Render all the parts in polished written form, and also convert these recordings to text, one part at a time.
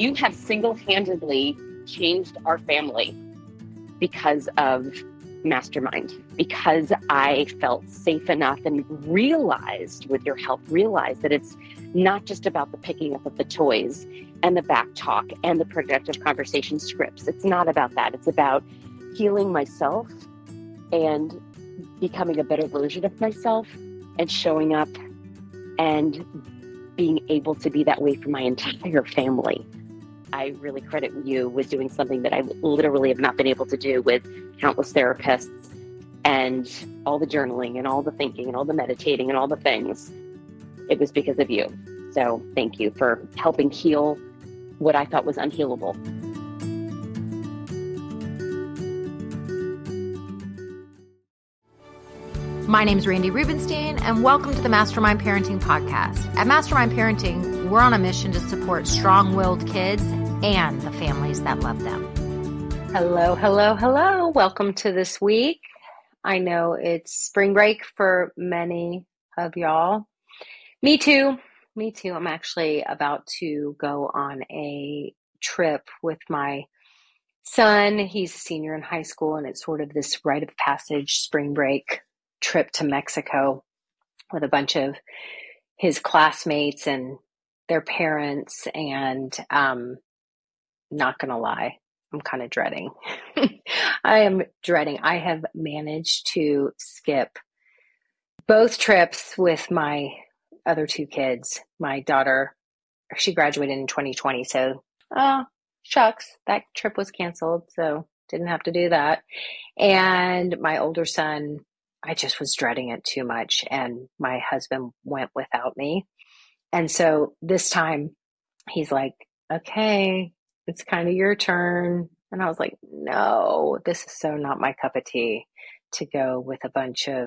You have single-handedly changed our family because of Mastermind, because I felt safe enough and realized with your help, that it's not just about the picking up of the toys and the back talk and the productive conversation scripts. It's not about that. It's about healing myself and becoming a better version of myself and showing up and being able to be that way for my entire family. I really credit you with doing something that I literally have not been able to do with countless therapists and all the journaling and all the thinking and all the meditating and all the things. It was because of you. So thank you for helping heal what I thought was unhealable. My name is Randy Rubenstein, and welcome to the Mastermind Parenting Podcast. At Mastermind Parenting, we're on a mission to support strong-willed kids and the families that love them. Hello, hello, hello. Welcome to this week. I know it's spring break for many of y'all. Me too. I'm actually about to go on a trip with my son. He's a senior in high school, and it's sort of this rite of passage spring break trip to Mexico with a bunch of his classmates and their parents. And not gonna lie, I'm kind of dreading. I am dreading. I have managed to skip both trips with my other two kids. My daughter, she graduated in 2020, so shucks, that trip was canceled, so didn't have to do that. And my older son, I just was dreading it too much, and my husband went without me. And so this time he's like, okay, it's kind of your turn. And I was like, no, this is so not my cup of tea to go with a bunch of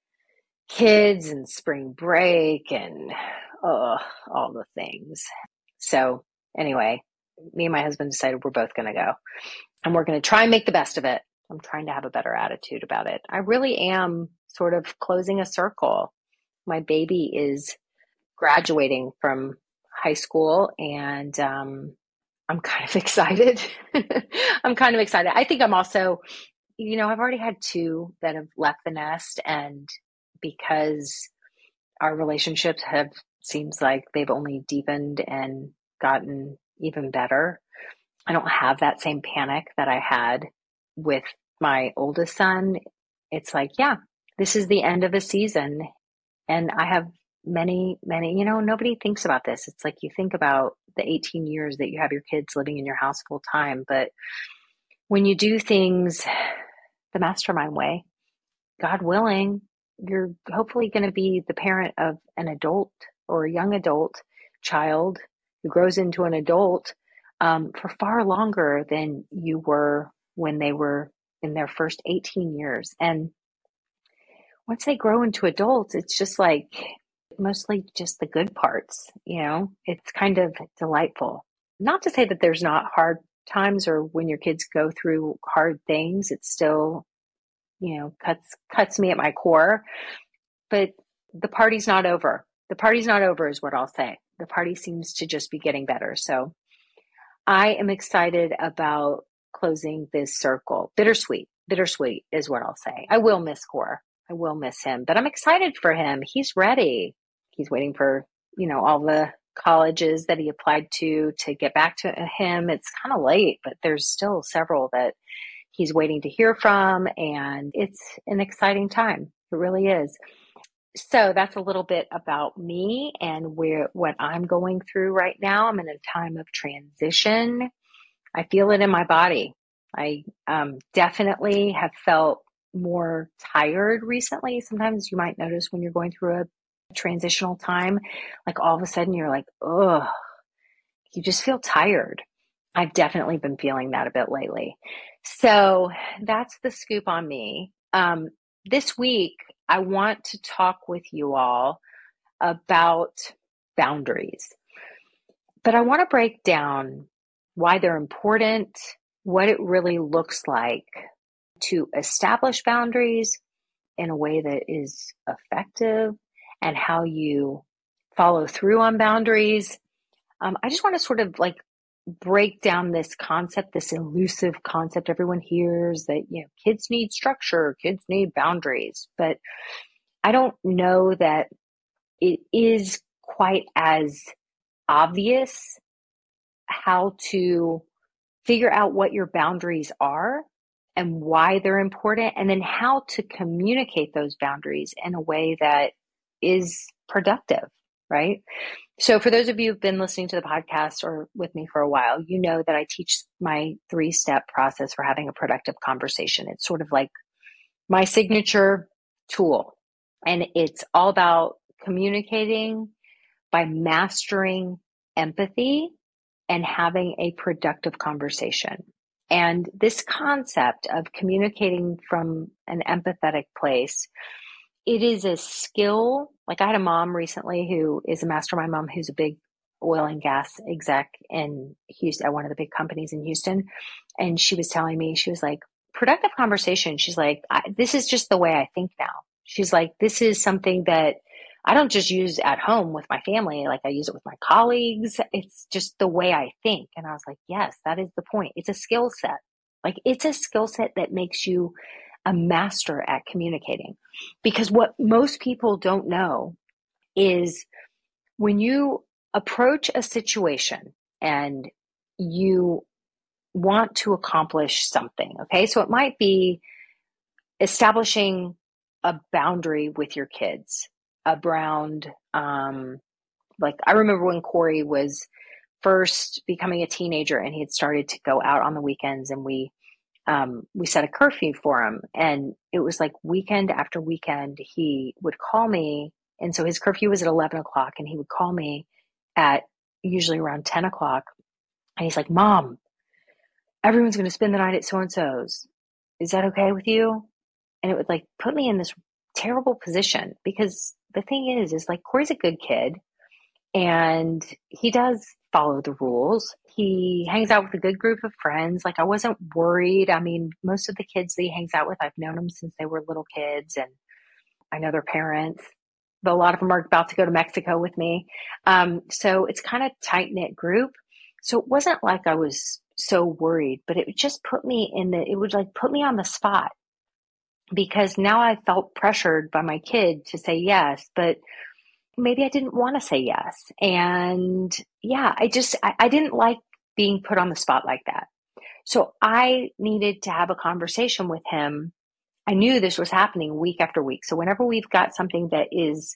kids and spring break and all the things. So anyway, me and my husband decided we're both going to go, and we're going to try and make the best of it. I'm trying to have a better attitude about it. I really am sort of closing a circle. My baby is graduating from high school, and I'm kind of excited. I think I'm also, I've already had two that have left the nest, and because our relationships seems like they've only deepened and gotten even better, I don't have that same panic that I had with my oldest son. It's like, yeah, this is the end of a season. And I have many, nobody thinks about this. It's like you think about the 18 years that you have your kids living in your house full time. But when you do things the Mastermind way, God willing, you're hopefully going to be the parent of an adult or a young adult child who grows into an adult for far longer than you were when they were in their first 18 years. And once they grow into adults, it's just like mostly just the good parts, it's kind of delightful. Not to say that there's not hard times or when your kids go through hard things, it's still, cuts me at my core, but the party's not over. The party's not over is what I'll say. The party seems to just be getting better. So I am excited about closing this circle. Bittersweet is what I'll say. I will miss Core. I will miss him, but I'm excited for him. He's ready. He's waiting for, all the colleges that he applied to get back to him. It's kind of late, but there's still several that he's waiting to hear from. And it's an exciting time. It really is. So that's a little bit about me and what I'm going through right now. I'm in a time of transition. I feel it in my body. I definitely have felt more tired recently. Sometimes you might notice when you're going through a transitional time, like all of a sudden you're like, oh, you just feel tired. I've definitely been feeling that a bit lately. So that's the scoop on me. This week, I want to talk with you all about boundaries, but I want to break down why they're important, what it really looks like to establish boundaries in a way that is effective, and how you follow through on boundaries. I just want to sort of like break down this concept, this elusive concept everyone hears that, kids need structure, kids need boundaries. But I don't know that it is quite as obvious how to figure out what your boundaries are and why they're important, and then how to communicate those boundaries in a way that is productive, right? So for those of you who've been listening to the podcast or with me for a while, you know that I teach my 3-step process for having a productive conversation. It's sort of like my signature tool. And it's all about communicating by mastering empathy and having a productive conversation. And this concept of communicating from an empathetic place, it is a skill. Like, I had a mom recently who is a mastermind mom who's a big oil and gas exec in Houston, at one of the big companies in Houston. And she was telling me, she was like, productive conversation. She's like, this is just the way I think now. She's like, this is something that I don't just use at home with my family. Like, I use it with my colleagues. It's just the way I think. And I was like, yes, that is the point. It's a skill set. Like, it's a skill set that makes you a master at communicating. Because what most people don't know is when you approach a situation and you want to accomplish something, okay? So it might be establishing a boundary with your kids around, like, I remember when Corey was first becoming a teenager and he had started to go out on the weekends, and we set a curfew for him. And it was like weekend after weekend, he would call me. And so his curfew was at 11 o'clock, and he would call me at usually around 10 o'clock. And he's like, Mom, everyone's going to spend the night at so-and-so's. Is that okay with you? And it would like put me in this terrible position, because the thing is like, Corey's a good kid and he does follow the rules. He hangs out with a good group of friends. Like, I wasn't worried. I mean, most of the kids that he hangs out with, I've known them since they were little kids, and I know their parents, but a lot of them are about to go to Mexico with me. So it's kind of tight-knit group. So it wasn't like I was so worried, but it would just put me it would like put me on the spot, because now I felt pressured by my kid to say yes, but maybe I didn't want to say yes. And yeah, I didn't like being put on the spot like that. So I needed to have a conversation with him. I knew this was happening week after week. So whenever we've got something that is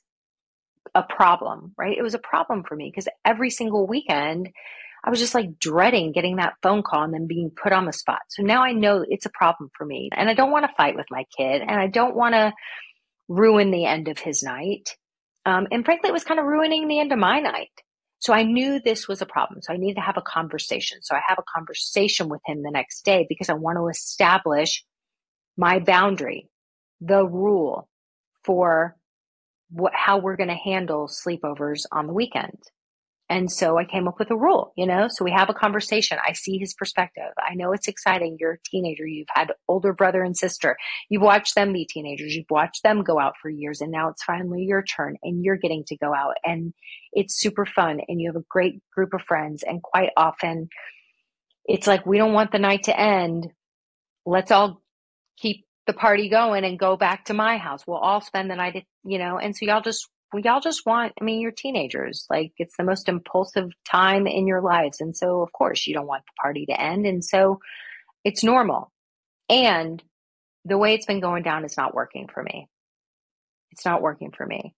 a problem, right? It was a problem for me, because every single weekend I was just like dreading getting that phone call and then being put on the spot. So now I know it's a problem for me, and I don't want to fight with my kid, and I don't want to ruin the end of his night. And frankly, it was kind of ruining the end of my night. So I knew this was a problem. So I needed to have a conversation. So I have a conversation with him the next day, because I want to establish my boundary, the rule for how we're going to handle sleepovers on the weekend. And so I came up with a rule, so we have a conversation. I see his perspective. I know it's exciting. You're a teenager. You've had older brother and sister. You've watched them be teenagers. You've watched them go out for years. And now it's finally your turn, and you're getting to go out, and it's super fun. And you have a great group of friends. And quite often it's like, we don't want the night to end. Let's all keep the party going and go back to my house. We'll all spend the night, and so y'all just want, I mean, you're teenagers, like, it's the most impulsive time in your lives. And so, of course, you don't want the party to end. And so it's normal. And the way it's been going down is not working for me. It's not working for me.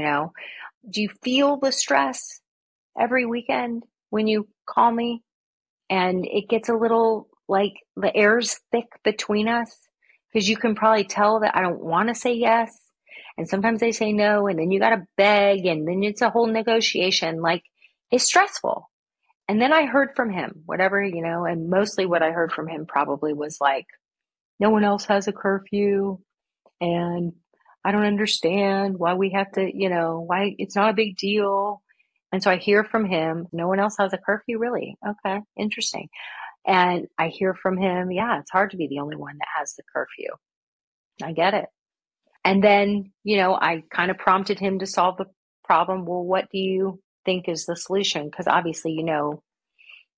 Do you feel the stress every weekend when you call me and it gets a little like the air's thick between us? Because you can probably tell that I don't want to say yes. And sometimes they say no, and then you got to beg, and then it's a whole negotiation. Like, it's stressful. And then I heard from him, whatever, and mostly what I heard from him probably was like, no one else has a curfew, and I don't understand why we have to, why it's not a big deal. And so I hear from him, no one else has a curfew, really? Okay, interesting. And I hear from him, yeah, it's hard to be the only one that has the curfew. I get it. And then, I kind of prompted him to solve the problem. Well, what do you think is the solution? Because obviously,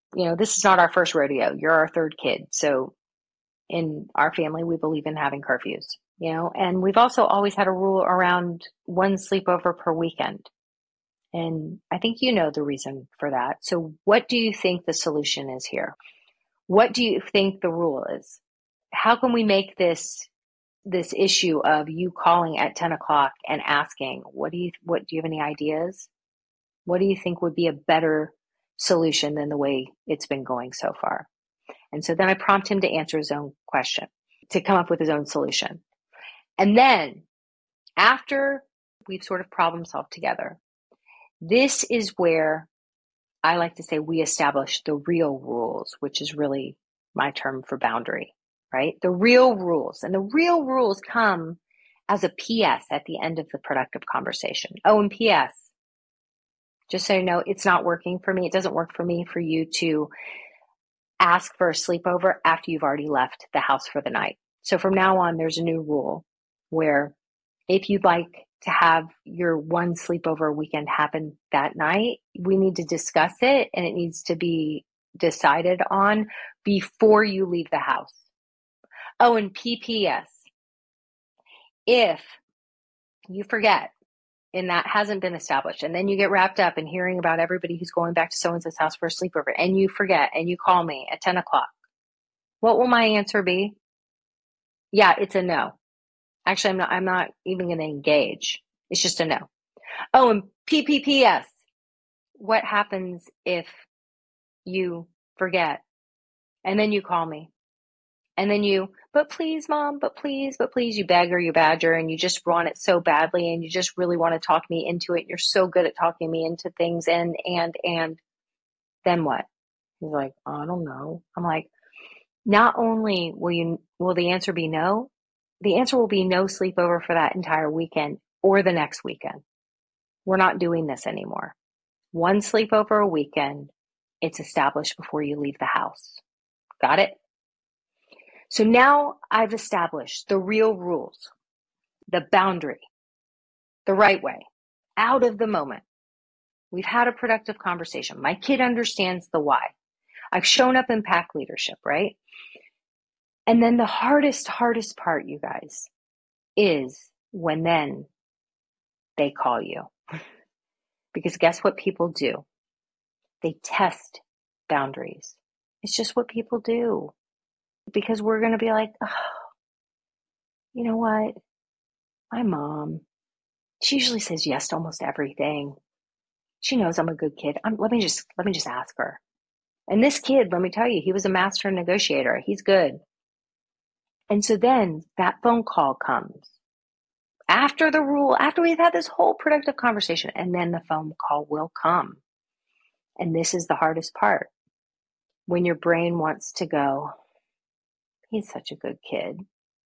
this is not our first rodeo. You're our third kid. So in our family, we believe in having curfews, and we've also always had a rule around one sleepover per weekend. And I think you know the reason for that. So what do you think the solution is here? What do you think the rule is? How can we make this issue of you calling at 10 o'clock and asking, do you have any ideas? What do you think would be a better solution than the way it's been going so far? And so then I prompt him to answer his own question, to come up with his own solution. And then after we've sort of problem solved together, this is where I like to say we establish the real rules, which is really my term for boundary, right? The real rules. And the real rules come as a PS at the end of the productive conversation. Oh, and PS, just so you know, it's not working for me. It doesn't work for me for you to ask for a sleepover after you've already left the house for the night. So from now on, there's a new rule where if you'd like to have your one sleepover weekend happen that night, we need to discuss it, and it needs to be decided on before you leave the house. Oh, and PPS, if you forget and that hasn't been established, and then you get wrapped up in hearing about everybody who's going back to so-and-so's house for a sleepover, and you forget, and you call me at 10 o'clock, what will my answer be? Yeah, it's a no. Actually, I'm not even going to engage. It's just a no. Oh, and PPPS, what happens if you forget and then you call me and then but please, Mom, but please, you beg or you badger, and you just want it so badly, and you just really want to talk me into it. You're so good at talking me into things, and then what? He's like, I don't know. I'm like, not only will the answer be no, the answer will be no sleepover for that entire weekend or the next weekend. We're not doing this anymore. One sleepover a weekend. It's established before you leave the house. Got it? So now I've established the real rules, the boundary, the right way, out of the moment. We've had a productive conversation. My kid understands the why. I've shown up in pack leadership, right? And then the hardest part, you guys, is when then they call you. Because guess what people do? They test boundaries. It's just what people do. Because we're going to be like, oh, you know what? My mom, she usually says yes to almost everything. She knows I'm a good kid. Let me just ask her. And this kid, let me tell you, he was a master negotiator. He's good. And so then that phone call comes after we've had this whole productive conversation, and then the phone call will come. And this is the hardest part. When your brain wants to go, he's such a good kid.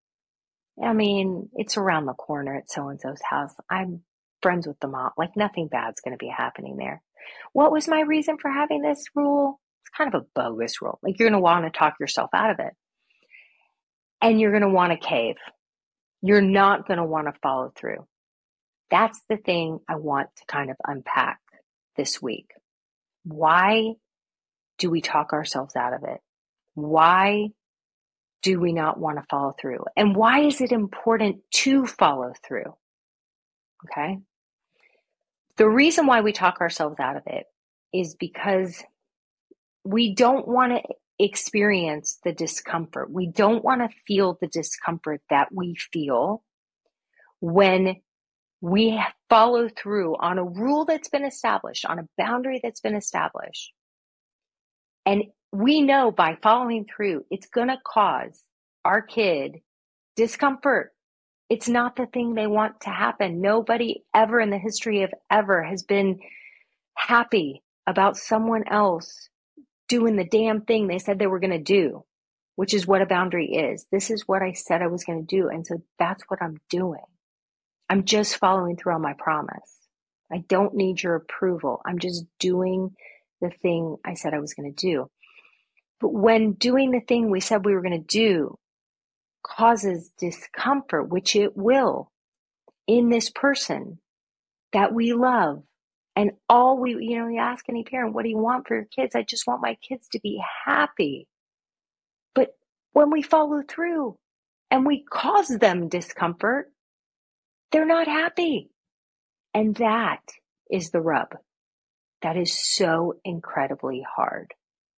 I mean, it's around the corner at so-and-so's house. I'm friends with the mom. Like, nothing bad's going to be happening there. What was my reason for having this rule? It's kind of a bogus rule. Like, you're going to want to talk yourself out of it. And you're going to want to cave. You're not going to want to follow through. That's the thing I want to kind of unpack this week. Why do we talk ourselves out of it? Why do we not want to follow through? And why is it important to follow through? Okay. The reason why we talk ourselves out of it is because we don't want to experience the discomfort. We don't want to feel the discomfort that we feel when we follow through on a rule that's been established, on a boundary that's been established. And we know by following through, it's going to cause our kid discomfort. It's not the thing they want to happen. Nobody ever in the history of ever has been happy about someone else doing the damn thing they said they were going to do, which is what a boundary is. This is what I said I was going to do. And so that's what I'm doing. I'm just following through on my promise. I don't need your approval. I'm just doing the thing I said I was going to do. But when doing the thing we said we were going to do causes discomfort, which it will, in this person that we love, And you ask any parent, what do you want for your kids? I just want my kids to be happy. But when we follow through and we cause them discomfort, they're not happy. And that is the rub. That is so incredibly hard.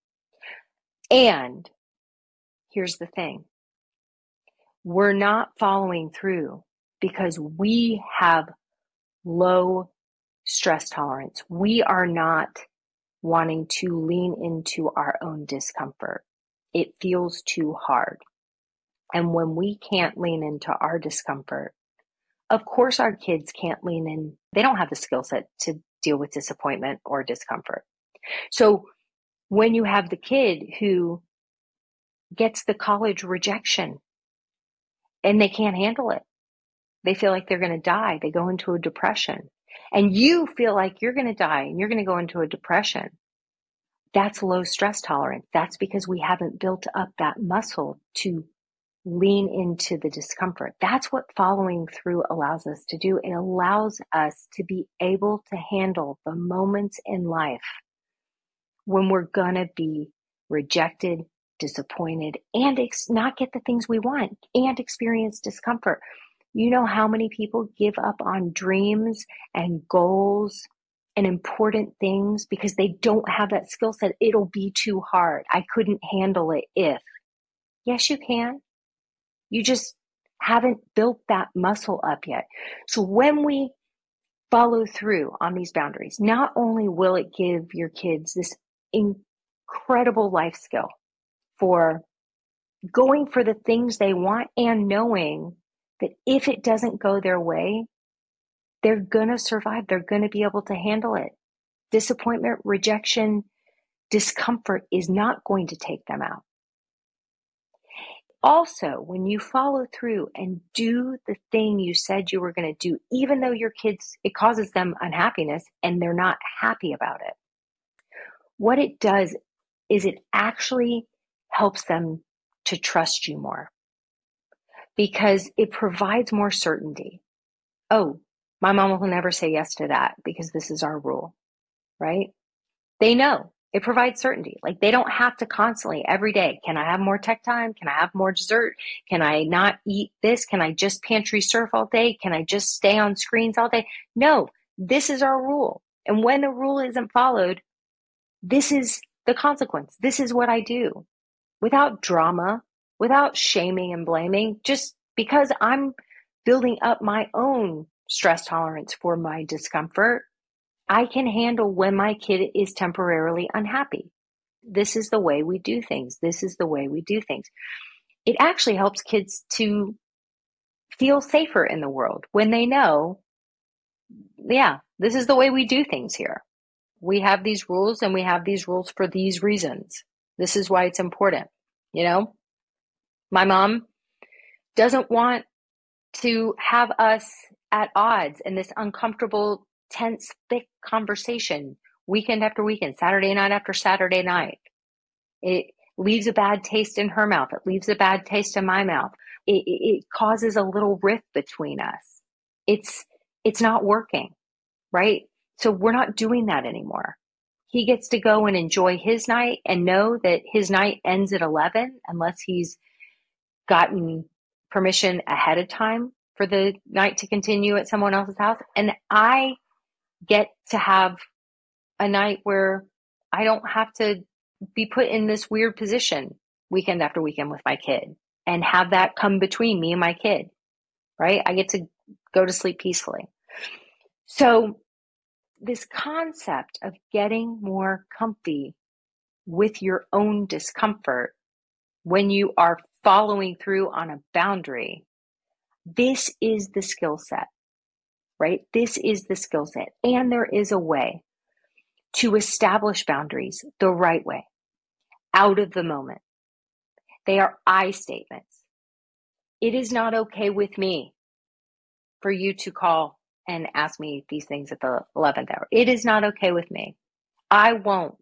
And here's the thing. We're not following through because we have low stress tolerance. We are not wanting to lean into our own discomfort. It feels too hard. And when we can't lean into our discomfort, of course our kids can't lean in. They don't have the skill set to deal with disappointment or discomfort. So when you have the kid who gets the college rejection and they can't handle it, they feel like they're going to die. They go into a depression. And you feel like you're going to die and you're going to go into a depression. That's low stress tolerance. That's because we haven't built up that muscle to lean into the discomfort. That's what following through allows us to do. It allows us to be able to handle the moments in life when we're going to be rejected, disappointed, and not get the things we want and experience discomfort. You know how many people give up on dreams and goals and important things because they don't have that skill set? It'll be too hard. I couldn't handle it if. Yes, you can. You just haven't built that muscle up yet. So when we follow through on these boundaries, not only will it give your kids this incredible life skill for going for the things they want and knowing that if it doesn't go their way, they're going to survive. They're going to be able to handle it. Disappointment, rejection, discomfort is not going to take them out. Also, when you follow through and do the thing you said you were going to do, even though your kids, it causes them unhappiness and they're not happy about it, what it does is it actually helps them to trust you more because it provides more certainty. Oh, my mom will never say yes to that because this is our rule, right? They know. It provides certainty. Like they don't have to constantly, every day, can I have more tech time? Can I have more dessert? Can I not eat this? Can I just pantry surf all day? Can I just stay on screens all day? No, this is our rule. And when the rule isn't followed, this is the consequence. This is what I do. Without drama, without shaming and blaming, just because I'm building up my own stress tolerance for my discomfort, I can handle when my kid is temporarily unhappy. This is the way we do things. This is the way we do things. It actually helps kids to feel safer in the world when they know, yeah, this is the way we do things here. We have these rules and we have these rules for these reasons. This is why it's important. You know, my mom doesn't want to have us at odds in this uncomfortable, tense, thick conversation weekend after weekend, Saturday night after Saturday night. It leaves a bad taste in her mouth. It leaves a bad taste in my mouth. It causes a little rift between us. It's not working, right? So we're not doing that anymore. He gets to go and enjoy his night and know that his night ends at 11 unless he's gotten permission ahead of time for the night to continue at someone else's house. And I get to have a night where I don't have to be put in this weird position weekend after weekend with my kid and have that come between me and my kid, right? I get to go to sleep peacefully. So this concept of getting more comfy with your own discomfort when you are following through on a boundary, this is the skill set, right? This is the skill set. And there is a way to establish boundaries the right way, out of the moment. They are I statements. It is not okay with me for you to call and ask me these things at the 11th hour. It is not okay with me. I won't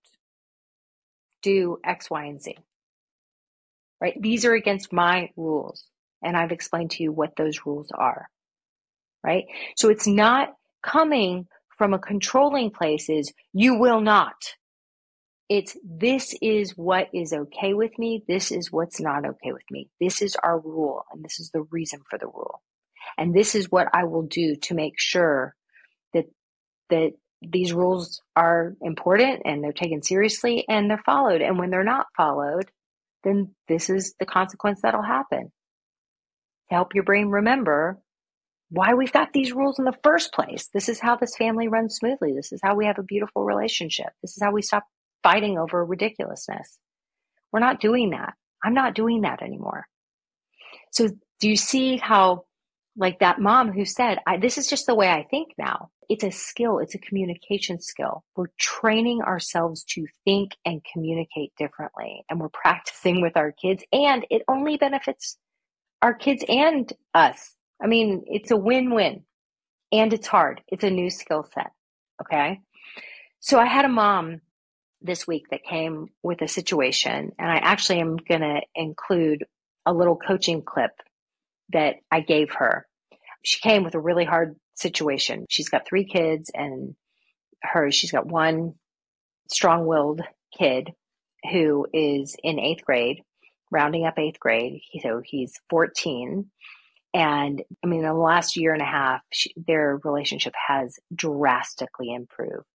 do X, Y, and Z, right? These are against my rules. And I've explained to you what those rules are, right? So it's not coming from a controlling place is you will not. It's this is what is okay with me. This is what's not okay with me. This is our rule, and this is the reason for the rule. And this is what I will do to make sure that these rules are important and they're taken seriously and they're followed. And when they're not followed, then this is the consequence that'll happen. To help your brain remember why we've got these rules in the first place. This is how this family runs smoothly. This is how we have a beautiful relationship. This is how we stop fighting over ridiculousness. We're not doing that. I'm not doing that anymore. So do you see how, like that mom who said, this is just the way I think now. It's a skill. It's a communication skill. We're training ourselves to think and communicate differently. And we're practicing with our kids. And it only benefits our kids and us. I mean, it's a win-win. And it's hard. It's a new skill set. Okay. So I had a mom this week that came with a situation. And I actually am going to include a little coaching clip that I gave her. She came with a really hard situation. She's got 3 kids and she's got one strong-willed kid who is in 8th grade, rounding up 8th grade. So he's 14. And I mean, in the last year and a half, their relationship has drastically improved.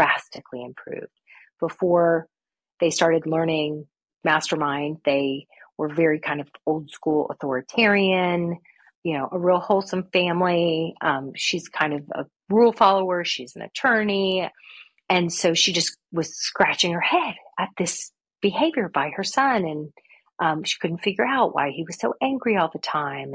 Before they started learning Mastermind, they were very kind of old school authoritarian, a real wholesome family. She's kind of a rule follower. She's an attorney. And so she just was scratching her head at this behavior by her son. And she couldn't figure out why he was so angry all the time.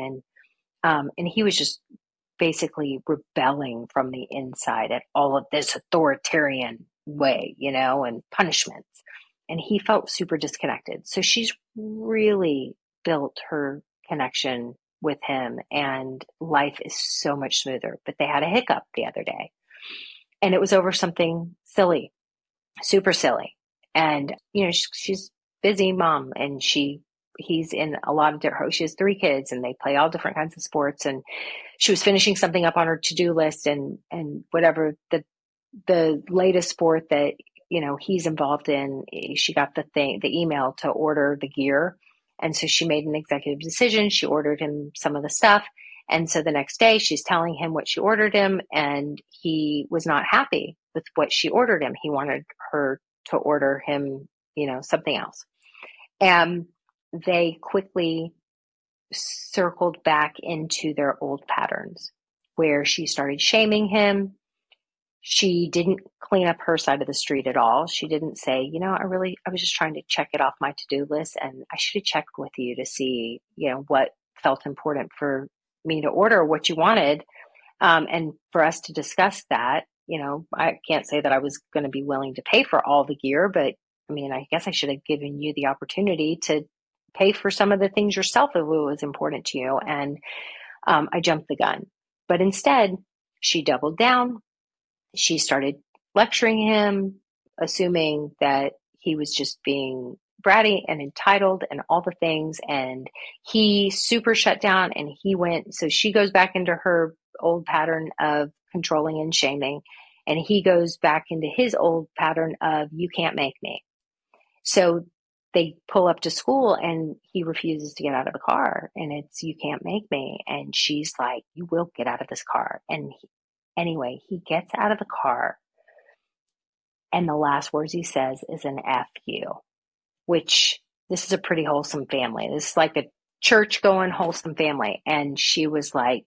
And he was just basically rebelling from the inside at all of this authoritarian way, and punishments. And he felt super disconnected. So she's really built her connection with him, and life is so much smoother. But they had a hiccup the other day, and it was over something silly, super silly. And, she's busy mom, and he's in a lot of different, she has 3 kids and they play all different kinds of sports. And she was finishing something up on her to-do list and whatever the latest sport that, he's involved in, she got the email to order the gear. And so she made an executive decision. She ordered him some of the stuff. And so the next day she's telling him what she ordered him, and he was not happy with what she ordered him. He wanted her to order him, something else. And they quickly circled back into their old patterns where she started shaming him. She didn't clean up her side of the street at all. She didn't say, I was just trying to check it off my to-do list, and I should have checked with you to see, what felt important for me to order, what you wanted. And for us to discuss that, I can't say that I was going to be willing to pay for all the gear, but I mean, I guess I should have given you the opportunity to pay for some of the things yourself if it was important to you. And I jumped the gun. But instead, she doubled down. She started lecturing him, assuming that he was just being bratty and entitled and all the things. And he super shut down, and so she goes back into her old pattern of controlling and shaming. And he goes back into his old pattern of, you can't make me. So they pull up to school and he refuses to get out of the car, and it's, you can't make me. And she's like, you will get out of this car. And anyway, he gets out of the car, and the last words he says is an F you, which this is a pretty wholesome family. This is like a church going wholesome family. And she was like,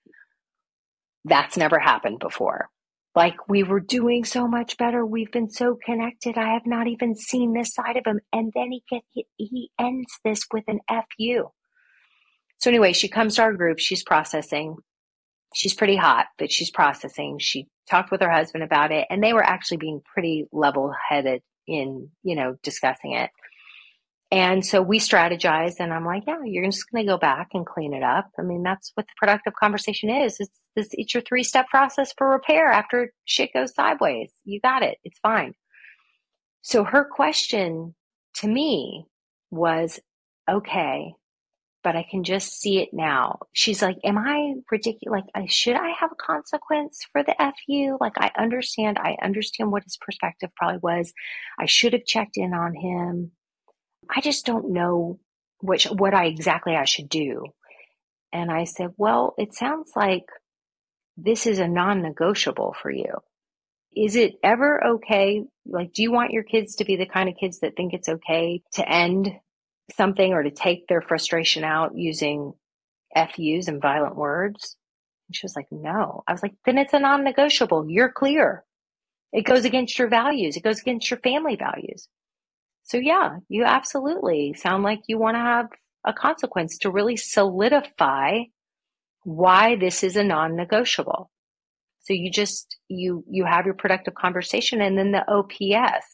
that's never happened before. Like, we were doing so much better. We've been so connected. I have not even seen this side of him. And then he ends this with an F you. So anyway, she comes to our group. She's processing. She's pretty hot, but she's processing. She talked with her husband about it, and they were actually being pretty level-headed in, discussing it. And so we strategized, and I'm like, yeah, you're just going to go back and clean it up. I mean, that's what the productive conversation is. It's your 3-step process for repair after shit goes sideways. You got it. It's fine. So her question to me was, okay, but I can just see it now. She's like, am I ridiculous? Like, should I have a consequence for the FU? Like, I understand what his perspective probably was. I should have checked in on him. I just don't know what exactly I should do. And I said, well, it sounds like this is a non-negotiable for you. Is it ever okay? Like, do you want your kids to be the kind of kids that think it's okay to end something or to take their frustration out using FUs and violent words? And she was like, no. I was like, then it's a non-negotiable. You're clear. It goes against your values. It goes against your family values. So yeah, you absolutely sound like you want to have a consequence to really solidify why this is a non-negotiable. So you have your productive conversation, and then the OPS,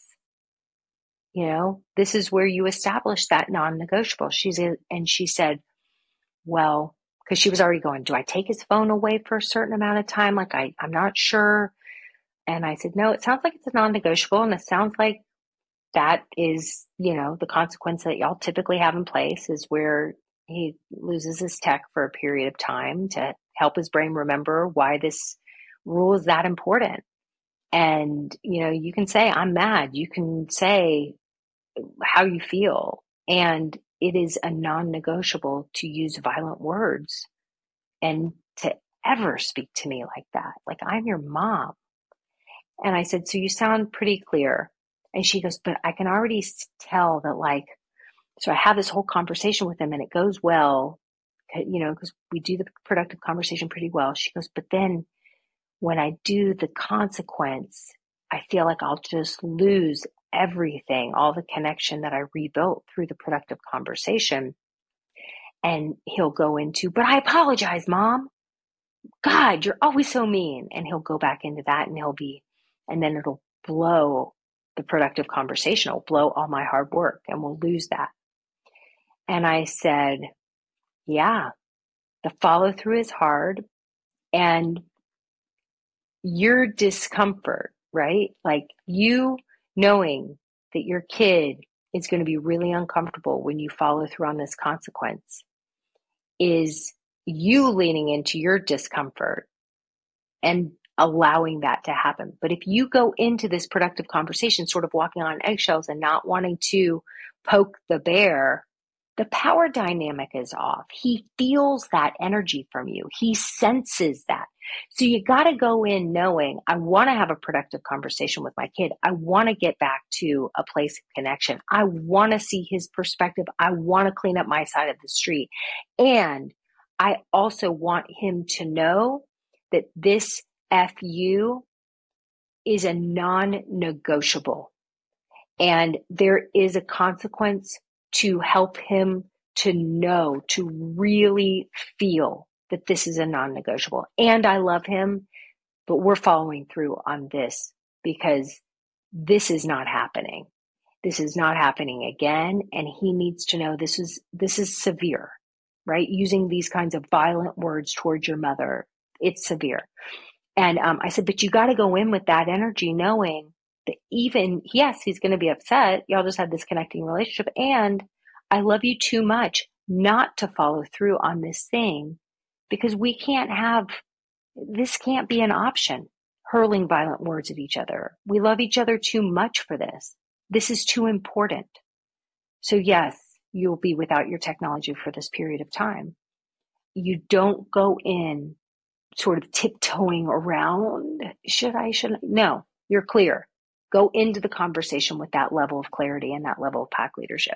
this is where you establish that non-negotiable. She said, well, because she was already going, do I take his phone away for a certain amount of time? Like, I'm not sure. And I said, no, it sounds like it's a non-negotiable, and it sounds like that is, the consequence that y'all typically have in place is where he loses his tech for a period of time to help his brain remember why this rule is that important. And, you can say, I'm mad. You can say how you feel. And it is a non-negotiable to use violent words and to ever speak to me like that. Like, I'm your mom. And I said, so you sound pretty clear. And she goes, but I can already tell that, so I have this whole conversation with him and it goes well, because we do the productive conversation pretty well. She goes, but then when I do the consequence, I feel like I'll just lose everything, all the connection that I rebuilt through the productive conversation. And he'll go into, but I apologize, Mom. God, you're always so mean. And he'll go back into that and then it'll blow the productive conversation. It'll blow all my hard work and we'll lose that. And I said, yeah, the follow through is hard, and your discomfort, right? Like, you knowing that your kid is going to be really uncomfortable when you follow through on this consequence is you leaning into your discomfort and allowing that to happen. But if you go into this productive conversation sort of walking on eggshells and not wanting to poke the bear, the power dynamic is off. He feels that energy from you. He senses that. So you got to go in knowing, I want to have a productive conversation with my kid. I want to get back to a place of connection. I want to see his perspective. I want to clean up my side of the street. And I also want him to know that this FU is a non-negotiable. And there is a consequence to help him to know, to really feel that this is a non-negotiable. And I love him, but we're following through on this because this is not happening. This is not happening again. And he needs to know this is severe, right? Using these kinds of violent words towards your mother, it's severe. And I said, but you got to go in with that energy, knowing that even, yes, he's going to be upset. Y'all just had this connecting relationship. And I love you too much not to follow through on this thing, because this can't be an option, hurling violent words at each other. We love each other too much for this. This is too important. So yes, you'll be without your technology for this period of time. You don't go in sort of tiptoeing around, should I? No, you're clear. Go into the conversation with that level of clarity and that level of pack leadership.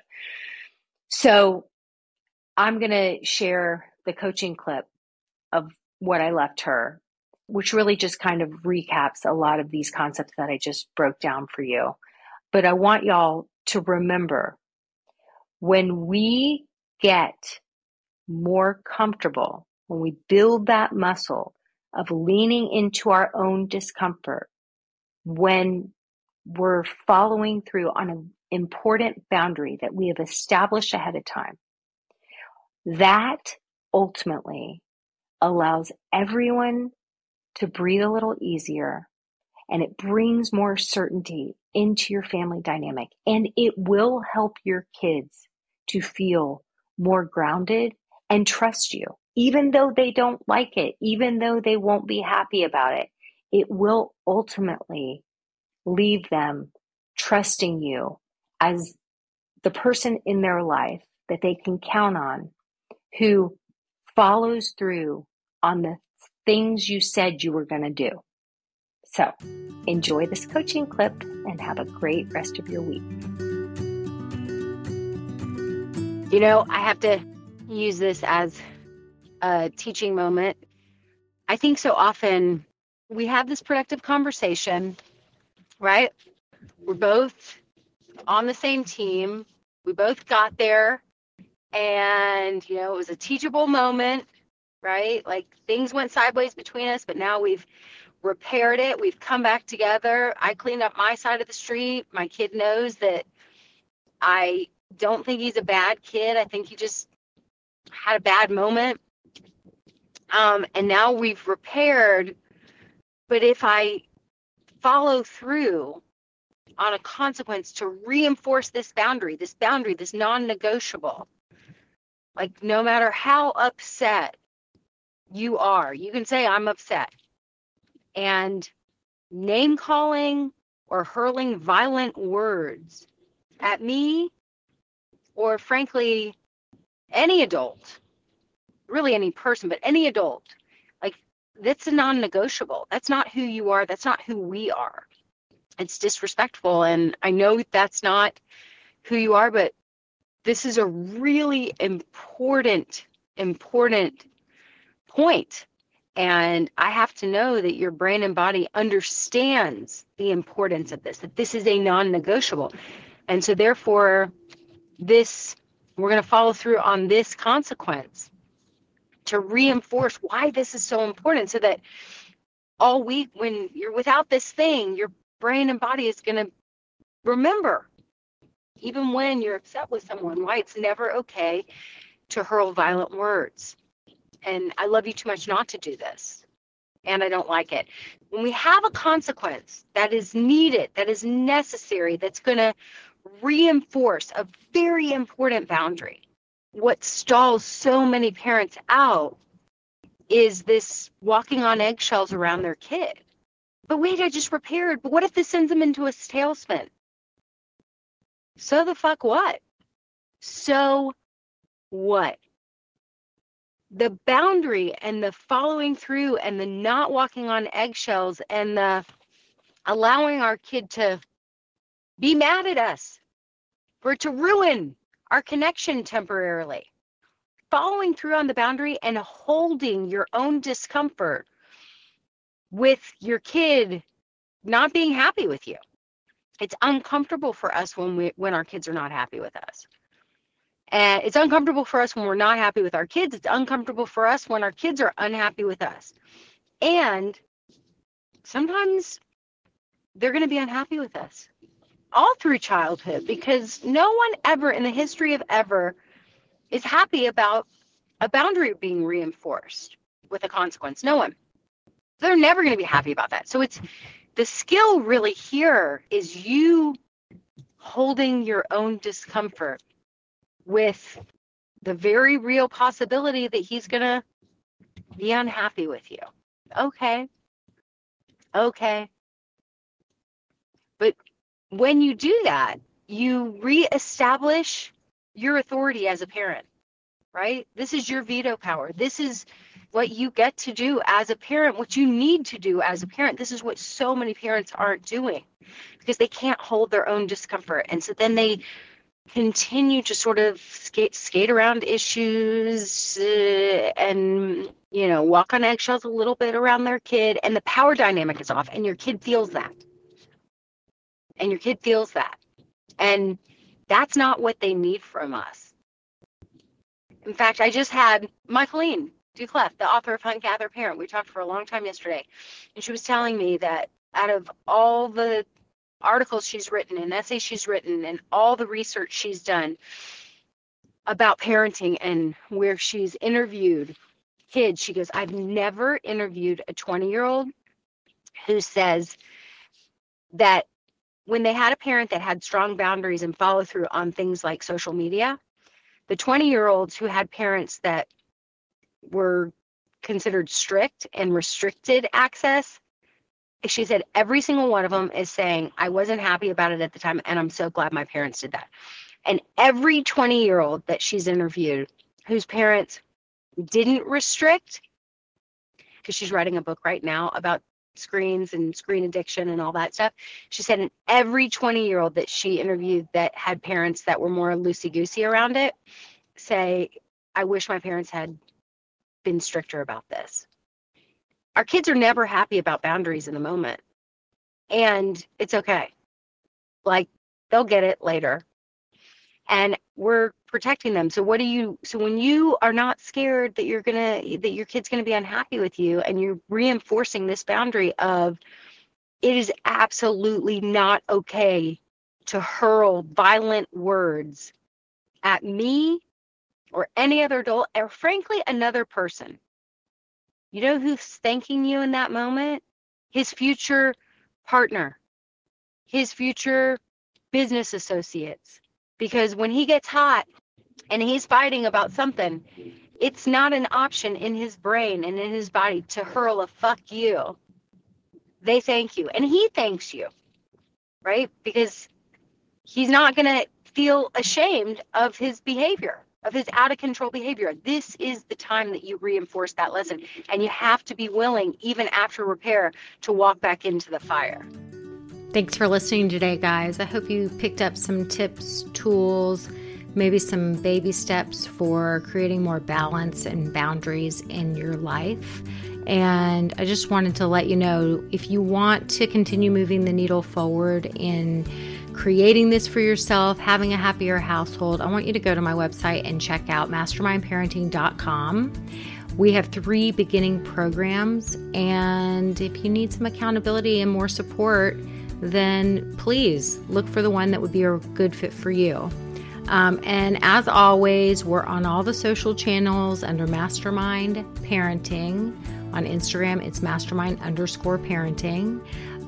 So I'm going to share the coaching clip of what I left her, which really just kind of recaps a lot of these concepts that I just broke down for you. But I want y'all to remember, when we get more comfortable, when we build that muscle of leaning into our own discomfort, when we're following through on an important boundary that we have established ahead of time, that ultimately allows everyone to breathe a little easier, and it brings more certainty into your family dynamic, and it will help your kids to feel more grounded and trust you. Even though they don't like it, even though they won't be happy about it, it will ultimately leave them trusting you as the person in their life that they can count on, who follows through on the things you said you were going to do. So enjoy this coaching clip and have a great rest of your week. You know, I have to use this as a teaching moment. I think so often we have this productive conversation, right? We're both on the same team. We both got there, and, you know, it was a teachable moment, right? Like things went sideways between us, but now we've repaired it. We've come back together. I cleaned up my side of the street. My kid knows that I don't think he's a bad kid. I think he just had a bad moment. And now we've repaired. But if I follow through on a consequence to reinforce this boundary, this non-negotiable, like no matter how upset you are, you can say, I'm upset. And name calling or hurling violent words at me, or frankly, any adult, really any person, but any adult, like that's a non-negotiable. That's not who you are. That's not who we are. It's disrespectful. And I know that's not who you are, but this is a really important point. And I have to know that your brain and body understands the importance of this, that this is a non-negotiable. And so therefore, we're going to follow through on this consequence to reinforce why this is so important, so that all week when you're without this thing, your brain and body is going to remember, even when you're upset with someone, why it's never okay to hurl violent words. And I love you too much not to do this. And I don't like it. When we have a consequence that is needed, that is necessary, that's going to reinforce a very important boundary, what stalls so many parents out is this walking on eggshells around their kid. But wait, I just repaired. But what if this sends them into a tailspin? So the fuck what? So what? The boundary and the following through and the not walking on eggshells and the allowing our kid to be mad at us, for it to ruin our connection temporarily. Following through on the boundary and holding your own discomfort with your kid not being happy with you. It's uncomfortable for us when our kids are not happy with us. And it's uncomfortable for us when we're not happy with our kids. It's uncomfortable for us when our kids are unhappy with us. And sometimes they're going to be unhappy with us all through childhood, because no one ever in the history of ever is happy about a boundary being reinforced with a consequence. No one. They're never going to be happy about that. So it's the skill really here is you holding your own discomfort with the very real possibility that he's going to be unhappy with you. Okay. But when you do that, you reestablish your authority as a parent, right? This is your veto power. This is what you get to do as a parent, what you need to do as a parent. This is what so many parents aren't doing because they can't hold their own discomfort. And so then they continue to sort of skate around issues and, you know, walk on eggshells a little bit around their kid, and the power dynamic is off, and your kid feels that. And that's not what they need from us. In fact, I just had Michaeline Duclef, the author of Hunt, Gather, Parent. We talked for a long time yesterday, and she was telling me that out of all the articles she's written and essays she's written and all the research she's done about parenting and where she's interviewed kids, she goes, I've never interviewed a 20-year-old who says that when they had a parent that had strong boundaries and follow through on things like social media, the 20-year-olds who had parents that were considered strict and restricted access, she said every single one of them is saying, I wasn't happy about it at the time, and I'm so glad my parents did that. And every 20-year-old that she's interviewed whose parents didn't restrict, because she's writing a book right now about screens and screen addiction and all that stuff. She said in every 20-year-old that she interviewed that had parents that were more loosey-goosey around it, say, I wish my parents had been stricter about this. Our kids are never happy about boundaries in the moment. And it's okay. Like, they'll get it later. And we're protecting them. So when you are not scared that your kid's gonna be unhappy with you, and you're reinforcing this boundary of, it is absolutely not okay to hurl violent words at me or any other adult, or frankly, another person. You know who's thanking you in that moment? His future partner, his future business associates. Because when he gets hot and he's fighting about something, it's not an option in his brain and in his body to hurl a fuck you. They thank you. And he thanks you, right? Because he's not going to feel ashamed of his behavior, of his out of control behavior. This is the time that you reinforce that lesson. And you have to be willing, even after repair, to walk back into the fire. Thanks for listening today, guys. I hope you picked up some tips, tools, maybe some baby steps for creating more balance and boundaries in your life. And I just wanted to let you know, if you want to continue moving the needle forward in creating this for yourself, having a happier household, I want you to go to my website and check out mastermindparenting.com. We have 3 beginning programs, and if you need some accountability and more support, then please look for the one that would be a good fit for you. And as always, we're on all the social channels under Mastermind Parenting. On Instagram, it's mastermind_parenting.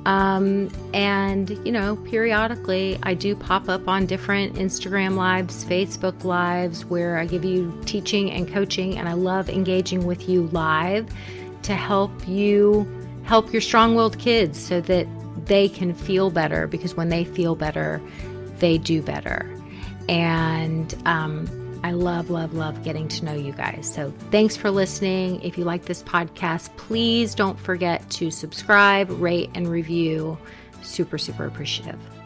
And, periodically I do pop up on different Instagram lives, Facebook lives, where I give you teaching and coaching, and I love engaging with you live to help you help your strong-willed kids so that they can feel better, because when they feel better, they do better. And I love, love, love getting to know you guys. So thanks for listening. If you like this podcast, please don't forget to subscribe, rate, and review. Super, super appreciative.